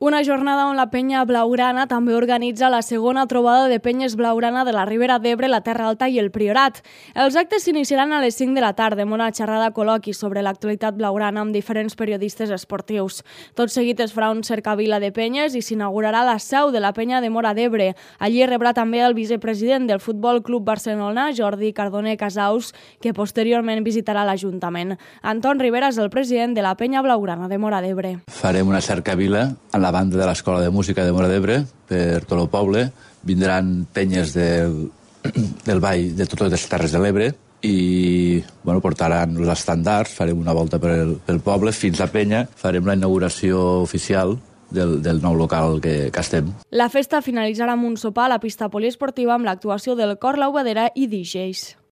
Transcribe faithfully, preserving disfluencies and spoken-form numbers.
Una jornada on la penya blaugrana també organitza la segona trobada de penyes blaugrana de la Ribera d'Ebre, la Terra Alta i el Priorat. Els actes s'iniciaran a les cinc de la tarda amb una xerrada col·loqui sobre l'actualitat blaugrana amb diferents periodistes esportius. Tot seguit es farà un cercavila de penyes i s'inaugurarà la seu de la penya de Móra d'Ebre. Allí rebrà també el vicepresident del Futbol Club Barcelona, Jordi Cardoner Casaus, que posteriorment visitarà l'Ajuntament. Anton Rivera és el president de la penya blaugrana de Móra d'Ebre. Farem una cercavila a la banda de l'Escola de Música de Móra d'Ebre per tot el poble. Vindran penyes del, del Vall de totes les Terres de l'Ebre i bueno, portaran els estandards, farem una volta pel, pel poble fins a penya, farem la inauguració oficial del, del nou local que, que estem. La festa finalitzarà amb un sopar a la pista poliesportiva amb l'actuació del Cor La Obadera i D Js.